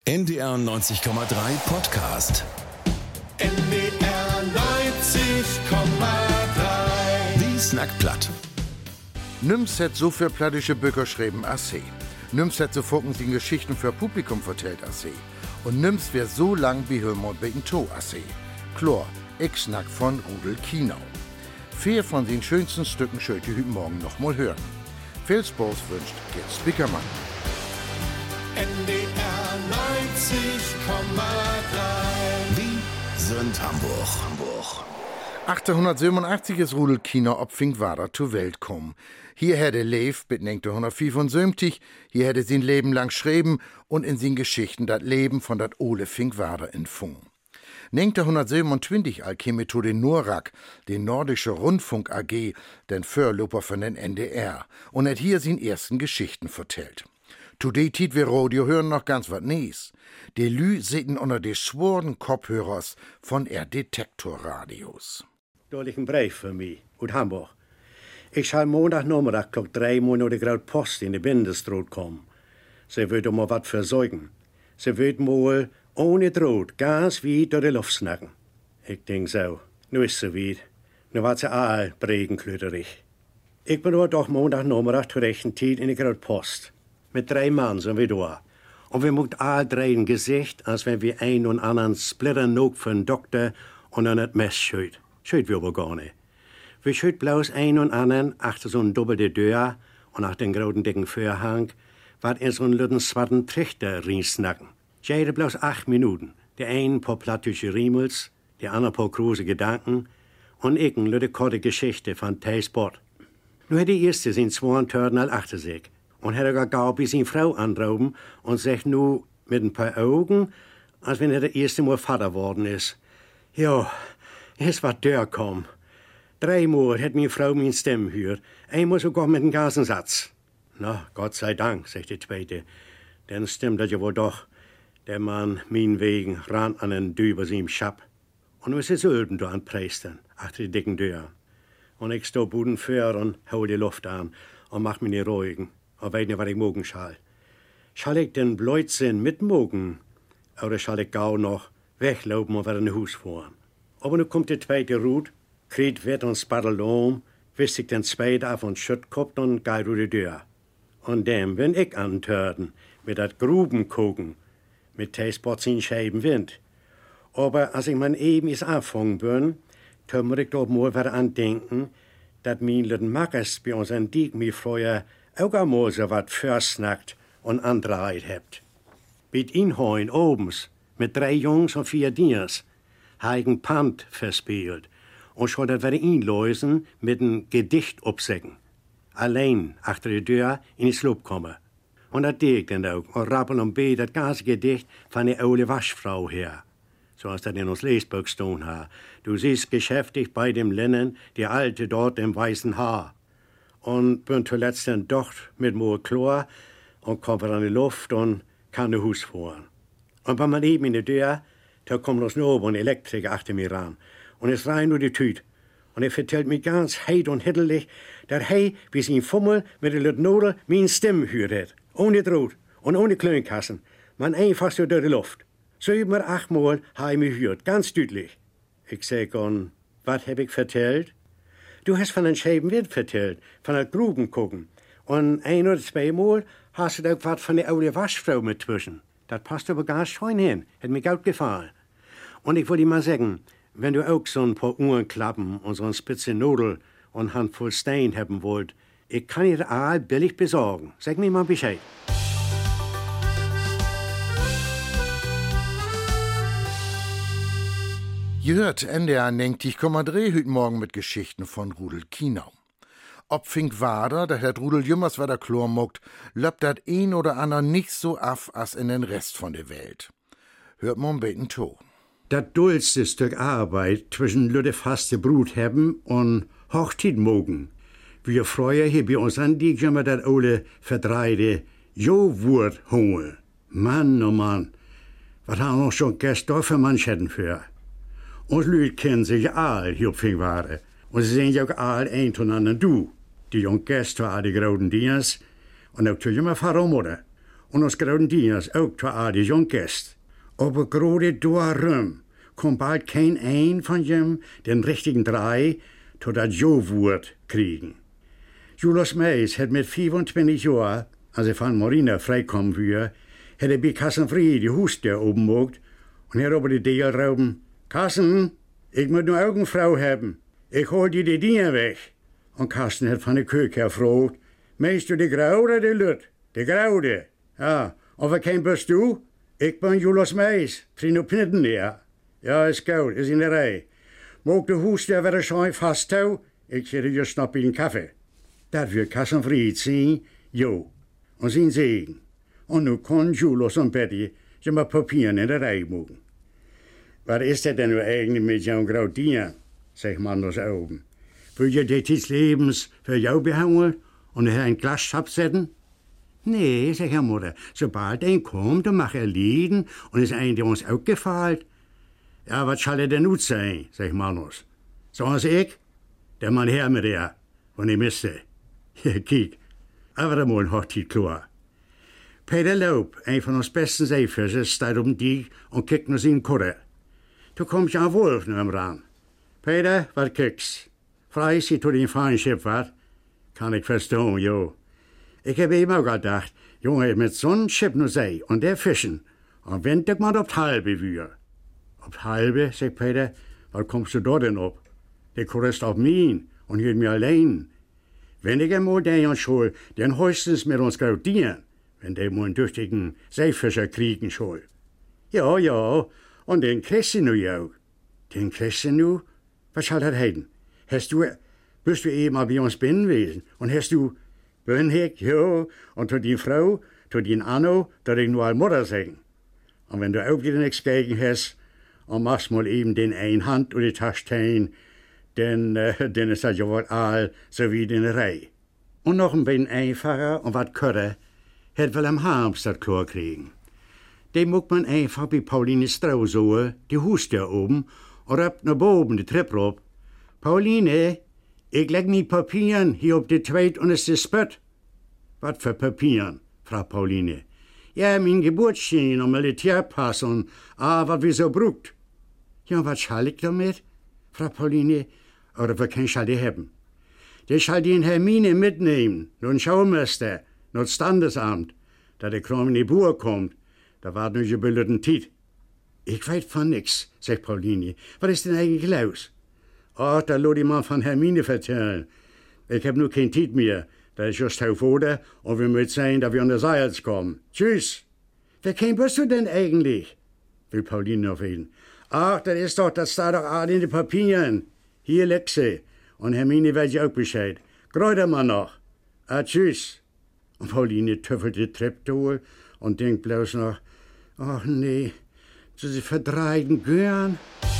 NDR 90,3 Podcast. NDR 90,3. Wie Snackplatt. Nüms hat so viel plattische Bücher geschrieben als sie. Nüms hat so fucken die Geschichten für Publikum vertellt als sie. Und Nüms wär so lang wie Hörmund wegen To als sie. Chlor, ich snack von Rudel Kienau. 4 von den schönsten Stücken schuld ihr heute Morgen noch mal hören. Viel Spaß wünscht Gerd Spickermann. NDR 90,3. Wie sind Hamburg? 1887 ist Rudel Kienau ob Finkwader zur Welt kommen. Hier hätte lebt bis 1975, hier hätte sein Leben lang schreiben und in seinen Geschichten das Leben von dat Ole Finkwader entfungen. 1927 käme zu den NORAG, den Nordische Rundfunk AG, den Vorläufer von den NDR, und hat hier seine ersten Geschichten vertellt. Zu der Zeit wir Radio hören noch ganz wat nies. Die Lü sitten unter de schworen Kopfhörers von Detektorradios. Da liegt ein Brief für mich aus Hamburg. Ich schall Montagnachmittag klock 3 Uhr nach der Graut Post in die Bindestraat kommen. Sie wird mal wat verzeugen. Sie wird mal ohne Droht ganz weit durch die Luft snacken. Ich denk so, nu ist sie weit. Nu wat sie all bregenklöterig. Ich bin aber doch Montagnachmittag zur rechten Zeit in die Graut Post. Mit 3 Mann sind wir da. Und wir muckt all 3 ein Gesicht, als wenn wir ein und anderen Splitter nog für einen Doktor und an das Mess schüt. Schüt wir aber gar nicht. Wir schüt bloß ein und anderen achter so ein doppelte Tür und nach den großen dicken Vorhang, wat in so einen lütten swarten Trichter reinsnacken. Jede bloß 8 Minuten. Der ein paar plattische Riemels, der andere paar große Gedanken und ich eine lütte korte Geschichte von T-Sport. Nur hätte die erste sind 2 Törden all achter sich. Und hätte gar gau bis seine Frau anrauben und sagt nu mit ein paar Augen, als wenn er das erste Mal Vater worden ist. Ja, es war der komm. 3 Mal hat meine Frau meine Stimme gehört. Einmal sogar mit einem Gasensatz. Na, Gott sei Dank, sagt die zweite. Dann stimmt das ja wohl doch. Der Mann, mein wegen, ran an den Düber seinem Schab. Und nu ist es Ölben da an Preistern, achter die dicken Tür. Und ich steh Buden für und hol die Luft an und mach mich nicht ruhigen. Und weiß nicht, was ich mogen schall. Schall ich den Blödsinn mitmogen? Oder schall ich gau noch weglaufen und wieder in Haus fahren? Aber nu kommt die zweite Rut, kriegt Wett und spaddelt wisst ich den zweiten auf und Schüttkopf und geht durch die Tür. Und dem bin ich antörden, mit dat Gruben gucken, mit T-Spots in Scheiben Wind. Aber als ich mein eben is anfangen bin, tun ich doch mal wieder andenken, dat mein lütten Mackers bei uns an Diek mir früher auch einmal so wat versnackt und andreheit hebt. Mit Inhoin obens, mit 3 Jungs und 4 Diers, heigen Pant verspielt und schon dat wir inlösen mit ein Gedicht obsägen. Allein achter die Tür in die Slop kommen. Und dat deg ich dann auch und rappel und bet dat ganze Gedicht von der Ole Waschfrau her. So als dat in uns Lesbuch stehen ha. Du siehst geschäftig bei dem Linnen, die Alte dort im weißen Haar. Und bin zuletzt dann doch mit more Chlor und kommt an die Luft und kann in Haus fahren. Und wenn man eben in die Tür, da kommt uns noch ein Elektriker achter mir ran. Und es rein nur die Tüte. Und er vertellt mir ganz heit und hittelig, dass wie sein Fummel mit der Lütnodel meine Stimme hört hat. Ohne Droht und ohne Klönkassen. Man einfach so durch die Luft. 7 oder 8 Mal habe ich mich gehört, ganz deutlich. Ich sag, und was hab ich vertellt? Du hast von den scheiben Wind vertellt, von den Gruben gucken. Und 1 oder 2 Mal hast du auch was von der Ole Waschfrau mit zwischen. Das passt aber ganz schön hin, hat mir gut gefallen. Und ich wollte mal sagen, wenn du auch so ein paar Uhrenklappen und so eine spitze Nudel und Handvoll Stein haben wollt, ich kann dir all billig besorgen. Sag mir mal Bescheid. Ihr hört NDR 90,3 heute Morgen mit Geschichten von Rudel Kienau. Ob Finkwader, der Herr Rudel jümmers wieder Chlor muckt, löppt dat ein oder ander nicht so af als in den Rest von der Welt. Hört man beten to. Das dollste Stück Arbeit zwischen lütte faste Brut haben und Hochzeit mogen. Wir früher hier bei uns an die immer dat ole verdreide Jo-Wurt hungel. Mann, oh Mann, was haben wir schon gestern für Manschetten für? Uns Leute kennen sich all hier auf Finkwader. Und sie sehen ja auch all ein zueinander du. Die jungen Gäste waren die großen Dienst und auch zu immer Vater und Mutter. und ons groten dieners ook toe al die jongest. Aber gerade daarom kon bald kein ein von jem den richtigen drei tot dat Jo-Wort kriegen. Julius Meis hat mit 25 Jahren, als von Marina freikommen wir, hat bei Kassenfried die Hustür oben mogt und hat über die Deel rauben, Kassen, ich muss nur Augenfrau haben, ich hol dir die Diener weg. Und Kasten hat von der Küche gefragt, meinst du die Grau oder die Lüt? Die Graude. Ja, und wer kein bist du? Ich bin Julius Meis, Trino Pintenleer. Ja, ist gut, ist in der Reihe. Mag de Hustür wieder schon fast tau? Ich hätte just noch einen Kaffee. Dat wird Kassenfried sehen, jo. Und sein Segen. Und nu kann Julius und Betty sich mal Papieren in der Reihe mogen. Was ist das denn nur eigentlich mit Jan Graudien? Sagt man das oben. Will je dit des Lebens für jou behangen und ein Glas absetzen? Nee, sagt Herr Mutter, sobald ein kommt, dann mach Lieden und ist ein, der uns auch gefällt. Ja, was soll denn nun sein, sagt Manus. So als ich, der Mann her mit der, wenn ich müsste. Ja, kiek, aber einmal hat die klar. Peter Laub, ein von uns besten Seefischer, steht um die und kickt nach seinen Kutter. Du kommst ja Wolf nur am Rand. Peter, was kickst? Frei sie zu den Feinschiff, wat? Kann ich verstehen, jo. Ich hab eben auch gedacht, Junge, mit so'n Schiff nur sei und der Fischen, und wenn ich mal auf die halbe wir. Auf die halbe, sagt Peter, was kommst du da denn ab? Der Kurst auf mich und hielt mir allein. Wenn ich einmal den schul, dann höchstens mit uns Graudien, wenn der mal einen tüchtigen Seefischer kriegen soll. Ja, ja, und den kriegst du nu auch. Den kriegst du nu? Was soll das heißen? Bist du eben mal bei uns binnen gewesen? Und hast du, bin ich, ja, und zu die Frau, zu den Anno, dass ich nur als Mutter sagen. Und wenn du auch wieder nichts gegen hast, und machst mal eben den ein Hand und die Tasche hin, dann ist das ja wohl all so wie in der Reihe. Und noch ein bisschen einfacher und was kürzer, hätt Willem Harms das klar kriegen. Den muck man einfach bei Pauline Straußohe, die Hustür oben, und ab nach oben die Treppe rob. Pauline, ich leg mi Papieren hier auf die Zweit und es ist spät. Was für Papieren? fragt Pauline. Ja, mein Geburtsschein und Militärpass und was wir so brugt. Ja, was schall ich damit? fragt Pauline. Oder wer kann schall die haben? Der schall die in Hermine mitnehmen, nur ein Schaumeister, nur das Standesamt, da der Kram in die Buhr kommt. Da war nur gebildeten Tiet. Ich weiß von nix, sagt Pauline. Was ist denn eigentlich los? Ach, da lass ich mal von Hermine vertellen. Ich hab nur kein Tiet mehr. Da ist just auf oder und wir müssen sehen, dass wir an der Seils kommen. Tschüss. Wer kein bist du denn eigentlich? Will Pauline noch reden. Ach, das steht doch alle in den Papieren. Hier liegt sie. Und Hermine weiß ja auch Bescheid. Gräuter mal noch. Tschüss. Und Pauline töffelt die Treppe durch und denkt bloß noch, ach nee, sie verdreiten gern.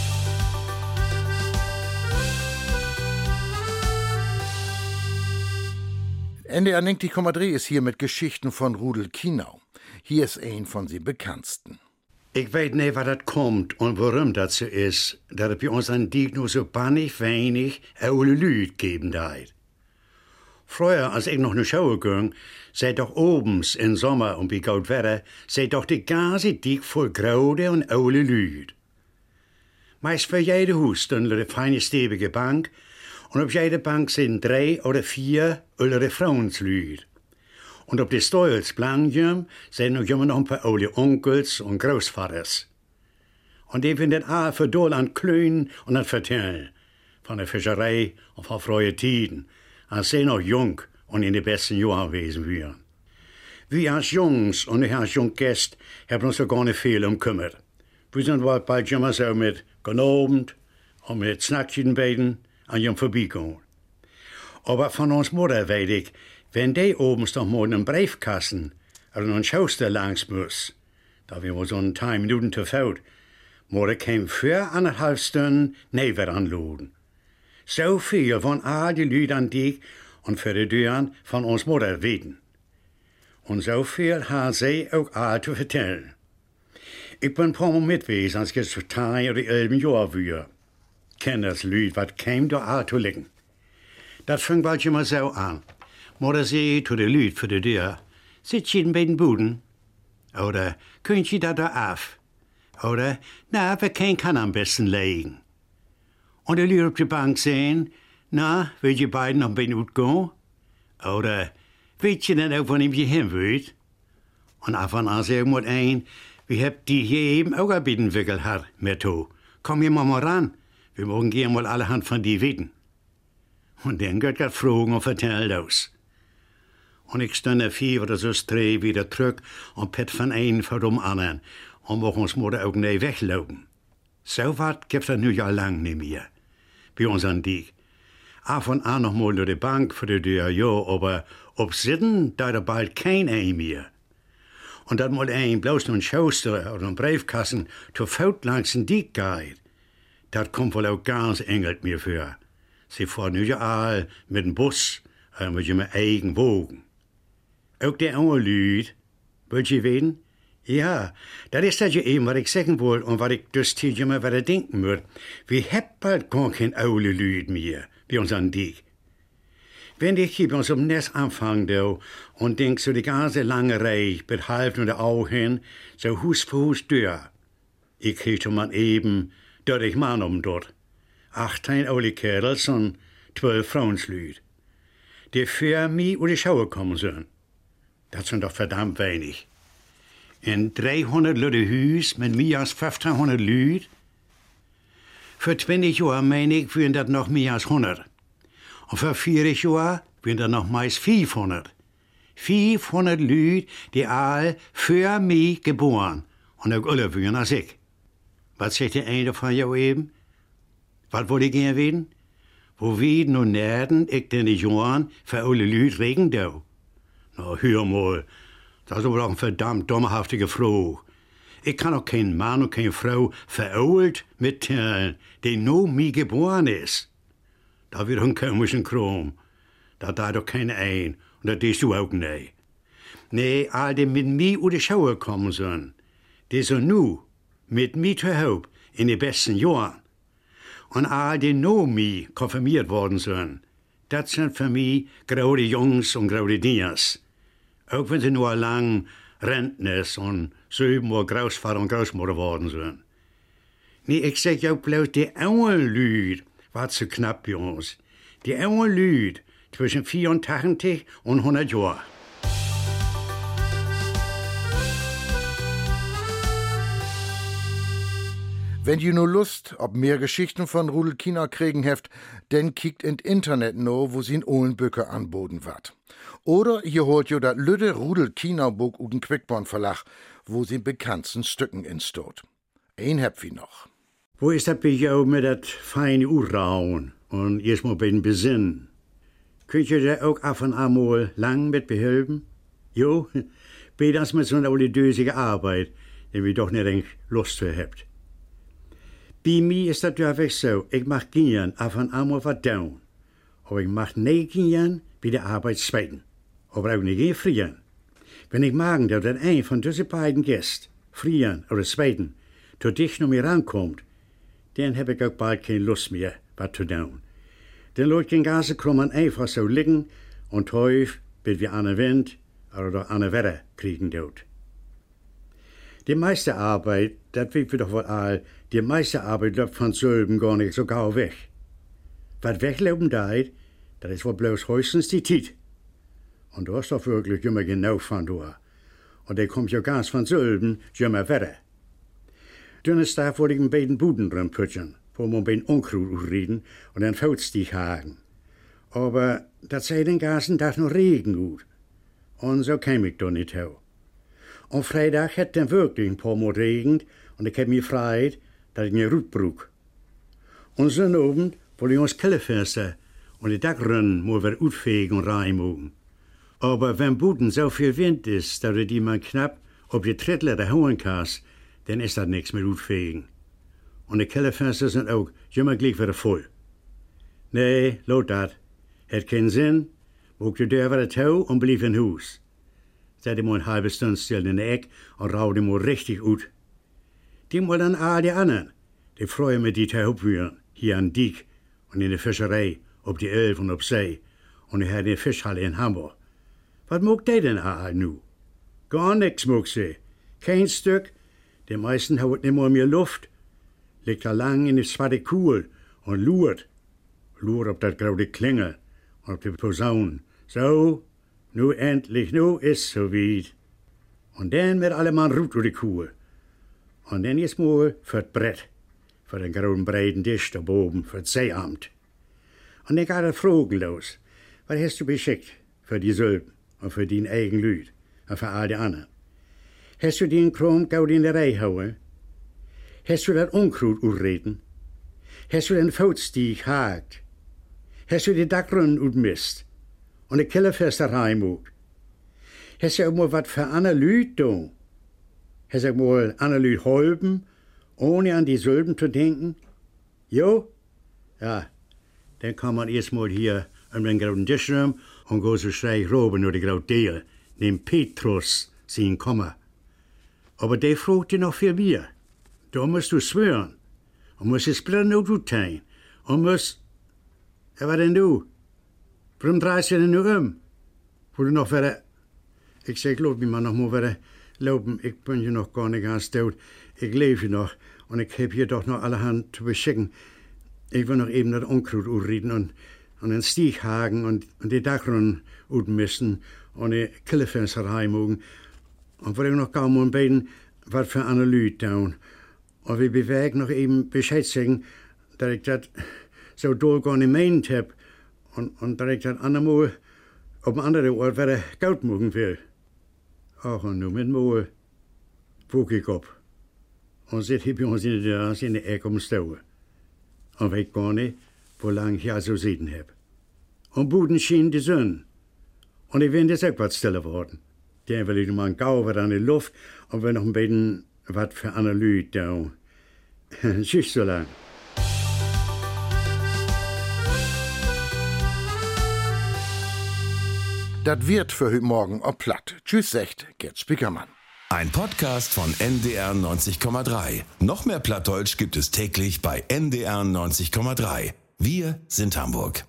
NDR 90,3 ist hier mit Geschichten von Rudel Kienau. Hier ist ein von sie bekanntsten. Ich weiß nicht, was das kommt und warum das so ist, dass es bei uns an Diek nur so bannig wenig aule Lüd geben deit. Früher, als ich noch ne Schau ging, sei doch obens im Sommer und bei gaut Wetter, sei doch die ganze Diek voll Graude und aule Lüd. Meist für jede Hus stünde eine feine stäbige Bank und auf jeder Bank sind 3 oder 4 ältere Frauenslüd. Und auf die Steuelsblanken sind noch immer noch ein paar alte Onkels und Großvaters. Und die finden alle für doll an Klönen und an Vertellen. Von der Fischerei und von freie Tiden, als sie noch jung und in die besten Jahren gewesen wären. Wir als Jungs und ich als Junggäste haben uns so gar nicht viel umkümmert. Wir sind bald immer so mit Abend und mit Snackchen beiden an ihrem Vorbeigehen. Aber von uns Mutter weiß ich, wenn die obens noch mal in einem Briefkasten oder einen Schauster langs muss, da wir so ein 10 Minuten zu faut, Mutter käme für 1,5 Stunden Never anladen. So viel von all die Leute an dich und für die Türen von uns Mutter weten. Und so viel hat sie auch all zu vertellen. Ich bin ein paar Mal mitwesen, als ich jetzt 10 oder 11 Jahre war. Kenn das Lied, was käm da all zu liegen. Das fängt bald immer so an. Mutter sie zu den Leuten für die Tür. Sitzt jeden bei den Buden. Oder, könnt ihr da af? Oder, na, wer kann am besten legen? Und der Lüder auf der Bank sehen, na, wollt ihr beiden noch ein uitgehen? Oder, weet ihr denn auch, wann ihr hin wollt? Und af en aan zeg moet een, wie hebt die hier eben auch ein bisschen entwickelt hat, Metto. Komm hier mal ran, wir morgen gehen mal allerhand von die weten. Und dann geht er fragen und vertellt aus. Und ich stand 4 oder so stree wieder zurück und pet von einen vor dem anderen und mocht uns Mutter auch nicht weglaufen. So wat gibt es nu ja lang nicht mehr. Bei uns an die. Af und an noch mal durch die Bank für die Tür, ja, aber ob sitten, da er bald kein ein mehr. Und dat mal ein bloß noch ein Schauster oder ein Briefkassen zu Faut langs den Diek geht. Dat kommt wohl auch ganz engelt mir für. Sie fahren nu ja all mit dem Bus, mit ihrem eigen Wogen. Auch der andere Lüd, wollt ihr wissen? Ja, das ist das ja eben, was ich sagen wollte und was ich dus hier mal wieder denken würde. Wir haben bald gar kein aule Lüd mehr, bei uns an Diek. Wenn ich hier bei uns am Nest anfange und denk so die ganze lange Reihe mit halb nur der Augen hin, so Hus für Hus durch. Ich krieg schon mal eben 30 Mann dort. 18 aule Kerls und 12 Frauenslüd. Die für mich über die Schauer kommen sollen. Das sind doch verdammt wenig. In 300 Leute Hüs mit mehr als 1500 Lüd. Für 20 Jahre meine ich, wären das noch mehr als 100. Und für 40 Jahre wären das noch meist 500. 500 Leute, die all für mich geboren. Und auch alle wären als ich. Was sagt der eine von jou eben? Was wollte ich gerne wissen? Wo wir nun nerden, ich denn die Jahren für alle Leute regen da? Na, hör mal, das ist aber doch ein verdammt dummerhaftige Frage. Ich kann auch kein Mann und keine Frau verölt mitteilen, die nur mir geboren ist. Da wird ein komischen Kram. Da da doch keiner ein. Und das tust du auch nicht. Nee, all die mit mir über die Schauer kommen sollen, die so nu mit mir zu Haupt in den besten Jahren. Und all die no mir konfirmiert worden sind, das sind für mich graue Jungs und graue Dias. Auch wenn sie nur lang Rentners und 7 Uhr Großvater und Großmutter worden sind. Nee, ich sag ja bloß die anderen Leute, war zu knapp bei uns. Die armen Leute zwischen 84 und 100 Jahren. Wenn ihr nur Lust ob mehr Geschichten von Rudel Kiener kriegen heft, denn kickt in Internet no, wo sie in Ohlenböcke anboten wat. Oder ihr holt jo dat lüde Rudel Kiener Buch u den Quickborn Verlag, wo sie bekannten Stücken instot. Ein habt wie noch. Wo ist das bei jou mit dat feine Urrauen und erst mal bei den Besinnen? Könnt ihr da auch af und an mal lang mit behelfen? Jo, bei das mit so einer dösige Arbeit, die wir doch nicht Lust zu habt. Bei mir ist das ja wirklich so, ich mach gern af und an mal was down. Aber ich mach nicht gern bei der Arbeit zweiten. Aber auch nicht frieren. Wenn ich magen, dass ein von diesen beiden Gästen, frieren oder zweiten, zu dich noch mir rankommt, dann heb ich auch bald keine Lust mehr, was zu tun. Dann läuft den ganzen Krummen einfach so liegen und häufig, bis wir an den Wind oder an den Wetter kriegen dort. Die meiste Arbeit, das wissen wir doch wohl all, die meiste Arbeit läuft von selben gar nicht so gau weg. Was weglaufen deit, das ist wohl bloß höchstens die Zeit. Und du hast doch wirklich immer genau von da. Und der kommt ja ganz von selben, immer weiter. Donnerstag wollte ich ein beiden Buden drin putschen, wo man ein Unkraut reden und einen Fautstich hagen. Aber das sei den ganzen Tag noch Regen gut. Und so kam ich doch nicht hau. Und Freitag hat dann wirklich ein paar Mal regnet und ich hab mich gefreut, dass ich mir Rut brug. Und so Abend wollte ich uns Kellerfenster und die Dachrinnen mal wieder ausfegen und reinmogen. Aber wenn Buden so viel Wind ist, dass du die man knapp ob die Trittleiter hauen kannst, dann ist das nichts mit Utfegen. Und die Kellerfenster sind auch immer gleich wieder voll. Nee, laut dat. Het keinen Sinn, wog die Deur wieder tau und blieb in Hus. Seid mal eine halbe Stunde still in der Eck und rau die mal richtig ut. Die mal dann all die anderen, die freuen mit die Taubwüren, hier an Diek und in der Fischerei, ob die Elf und ob See und ich hatte die Fischhalle in Hamburg. Was mag die denn all nu? Gar nix mag sie. Kein Stück. Die meisten haben nicht mal mehr Luft. Liegt da lang in die zwarte Kuhl und lurt. Lurt auf das graue Klingel und auf die Posaun. So, nu endlich, nu ist so weit. Und dann wird alle Mann ruht durch die Kuhl. Und dann ist mal für das Brett, für den grauen breiten Tisch da oben, für das Seeamt. Und dann geht er Fragen los. Was hast du beschickt für die Sölben und für dein eigen Lüd und für all die anderen? Hast du den Kram gaud in der Reihe hauen? Hast du das Unkraut urreden? Hast du den Foutstieg hakt? Hast du die Dackrun utmist? Und die Kellerfester heimog? Hast du auch mal wat für andere Lüd da? Hast du auch mal andere Lüd holpen, ohne an die Sölben zu denken? Jo? Ja, dann kann man erst mal hier um den grauen Tisch rum und go so schräg roben nur die graue Deel, dem Petrus, sein Komma. Aber der fragt dir noch viel mehr. Da musst du schwören. Und musst es blöd noch tun. Und musst... Ja, was denn du? Warum drehst du denn nur um? Wo du noch wieder... Ich sag, lass mich mal noch mal wieder laufen. Ich bin ja noch gar nicht ganz tot. Ich lebe noch. Und ich hab hier doch noch allerhand zu beschicken. Ich will noch eben das Unkraut urreden und den Stieghagen und die Dachrun utmisten und die Kellerfenster heimogen. Und wollte ich noch kaum mal beten, was für eine Lüd tun. Und wir bewegen noch eben Bescheid sagen, dass ich das so doll gar nicht meint hab. Und dass ich das andermal auf einem anderen Ort wieder Geld machen will. Ach, und nur mit Mal wog ich ab. Und sit hier bei uns in der Ecke umstauern. Und weiß gar nicht, wo lang ich ja so sitzen hab. Und Buden schien die Sonne. Und ich bin jetzt auch was stiller worden. Den will ich mal einen Gauwer an die Luft und will noch ein bisschen was für eine Lüd da. Tschüss so lang. Das wird für heute Morgen ob platt. Tschüss, sagt Gerd Spickermann. Ein Podcast von NDR 90,3. Noch mehr Plattdeutsch gibt es täglich bei NDR 90,3. Wir sind Hamburg.